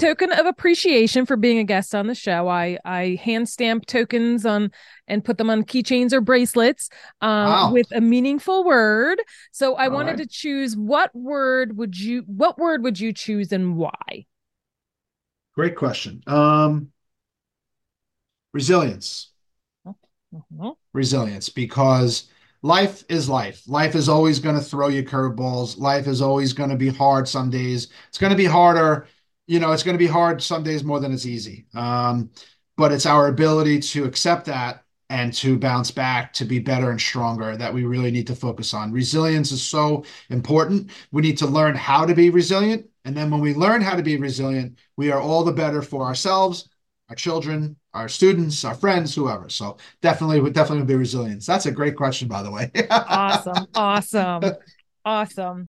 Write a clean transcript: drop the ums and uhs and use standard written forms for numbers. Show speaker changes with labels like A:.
A: token of appreciation for being a guest on the show, I hand stamp tokens on and put them on keychains or bracelets
B: Wow.
A: with a meaningful word. So I
B: All
A: wanted
B: right.
A: to choose what word would you choose and why?
B: Great question. Resilience.
A: Mhm.
B: Resilience, because life is life. Life is always going to throw you curveballs. Life is always going to be hard some days. It's going to be harder. It's going to be hard some days more than it's easy. But it's our ability to accept that and to bounce back to be better and stronger that we really need to focus on. Resilience is so important. We need to learn how to be resilient. And then when we learn how to be resilient, we are all the better for ourselves, our children, our students, our friends, whoever. So definitely would be resilience. That's a great question, by the way.
A: Awesome. Awesome. Awesome.